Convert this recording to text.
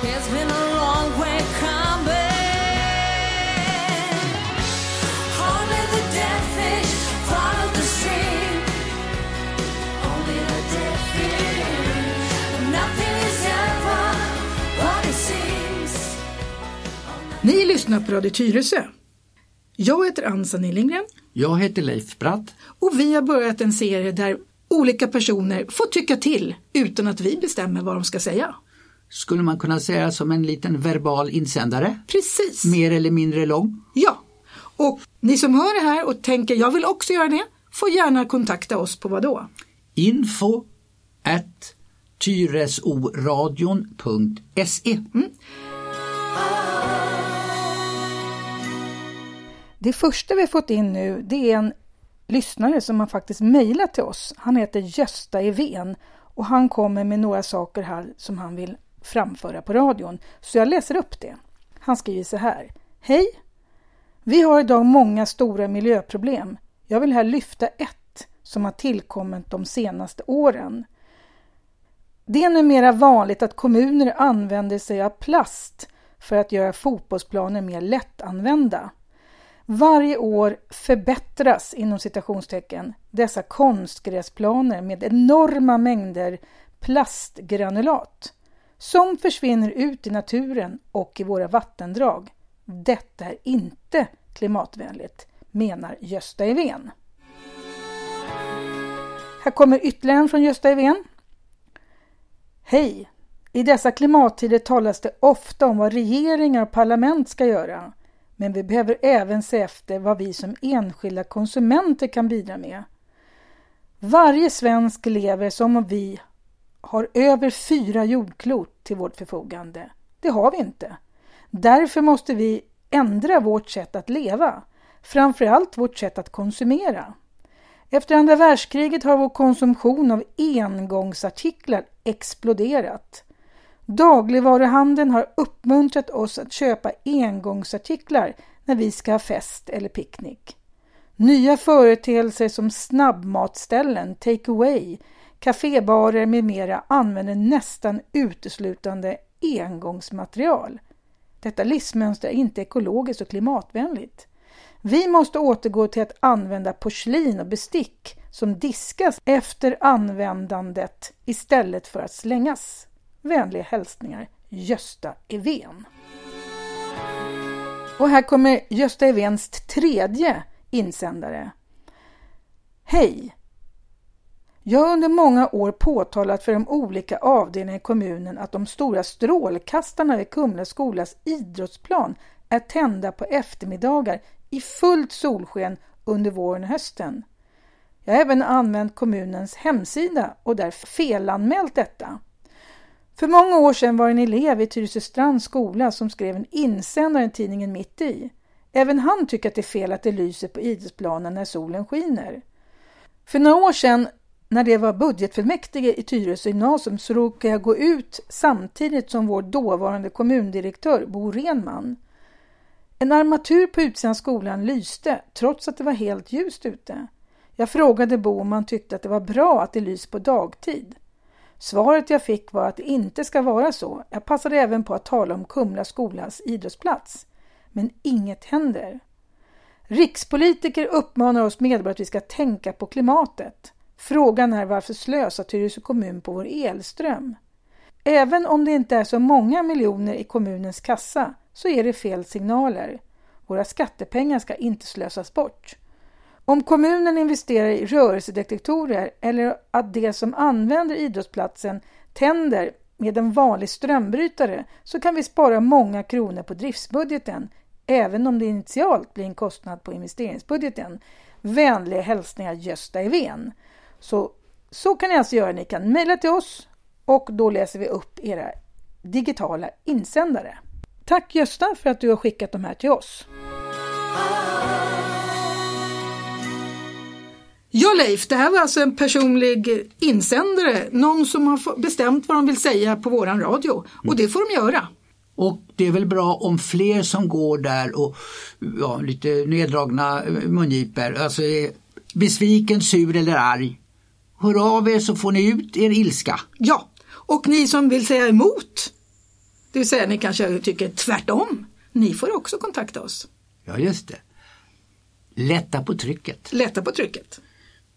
It's been a long way coming. Only the dead fish follow the stream. Only the dead fish. Nothing is ever what it seems. Ni lyssnar på Radio Tyresö. Jag heter Ansa Nillingren. Jag heter Leif Bratt. Och vi har börjat en serie där olika personer får tycka till utan att vi bestämmer vad de ska säga. Skulle man kunna säga som en liten verbal insändare? Precis. Mer eller mindre lång? Ja. Och ni som hör det här och tänker jag vill också göra det, får gärna kontakta oss på vad då? info@tyresoradion.se. Det första vi fått in nu, det är en lyssnare som har faktiskt mejlat till oss. Han heter Gösta Evén och han kommer med några saker här som han vill framföra på radion. Så jag läser upp det. Han skriver så här. Hej! Vi har idag många stora miljöproblem. Jag vill här lyfta ett som har tillkommit de senaste åren. Det är numera vanligt att kommuner använder sig av plast för att göra fotbollsplaner mer lättanvända. Varje år förbättras inom citationstecken dessa konstgräsplaner med enorma mängder plastgranulat som försvinner ut i naturen och i våra vattendrag. Detta är inte klimatvänligt, menar Gösta Evén. Här kommer ytterligare en från Gösta Evén. Hej! I dessa klimattider talas det ofta om vad regeringar och parlament ska göra. Men vi behöver även se efter vad vi som enskilda konsumenter kan bidra med. Varje svensk lever som om vi har över 4 jordklot till vårt förfogande. Det har vi inte. Därför måste vi ändra vårt sätt att leva. Framförallt vårt sätt att konsumera. Efter andra världskriget har vår konsumtion av engångsartiklar exploderat. Dagligvaruhandeln har uppmuntrat oss att köpa engångsartiklar när vi ska ha fest eller picknick. Nya företeelser som snabbmatställen, takeaway, kafébarer med mera använder nästan uteslutande engångsmaterial. Detta livsmönster är inte ekologiskt och klimatvänligt. Vi måste återgå till att använda porslin och bestick som diskas efter användandet istället för att slängas. Vänliga hälsningar, Gösta Evén. Och här kommer Gösta Evéns tredje insändare. Hej! Jag har under många år påtalat för de olika avdelningarna i kommunen att de stora strålkastarna vid Kumla skolas idrottsplan är tända på eftermiddagar i fullt solsken under våren och hösten. Jag har även använt kommunens hemsida och där felanmält detta. För många år sedan var en elev i Tyresöstrands skola som skrev en insändare i tidningen Mitt i. Även han tycker att det är fel att det lyser på idrottsplanen när solen skiner. För några år sedan när det var budgetfullmäktige i Tyresö gymnasium så råkade jag gå ut samtidigt som vår dåvarande kommundirektör Bo Renman. En armatur på utsidan av skolan lyste trots att det var helt ljust ute. Jag frågade Bo om han tyckte att det var bra att det lyser på dagtid. Svaret jag fick var att det inte ska vara så. Jag passade även på att tala om Kumla skolas idrottsplats. Men inget händer. Rikspolitiker uppmanar oss medborgare att vi ska tänka på klimatet. Frågan är varför slösar Tyresö kommun på vår elström? Även om det inte är så många miljoner i kommunens kassa så är det fel signaler. Våra skattepengar ska inte slösas bort. Om kommunen investerar i rörelsedetektorer eller att det som använder idrottsplatsen tänder med en vanlig strömbrytare så kan vi spara många kronor på driftsbudgeten även om det initialt blir en kostnad på investeringsbudgeten. Vänliga hälsningar Gösta Evén. Så kan ni alltså göra. Ni kan mejla till oss och då läser vi upp era digitala insändare. Tack Gösta för att du har skickat de här till oss. Ja Leif, det här var alltså en personlig insändare. Någon som har bestämt vad de vill säga på våran radio. Och det får de göra. Och det är väl bra om fler som går där och lite neddragna mungiper. Alltså besviken, sur eller arg. Hör av er så får ni ut er ilska. Ja, och ni som vill säga emot Det vill säga ni kanske tycker tvärtom. Ni får också kontakta oss. Ja, just det. Lätta på trycket. Lätta på trycket.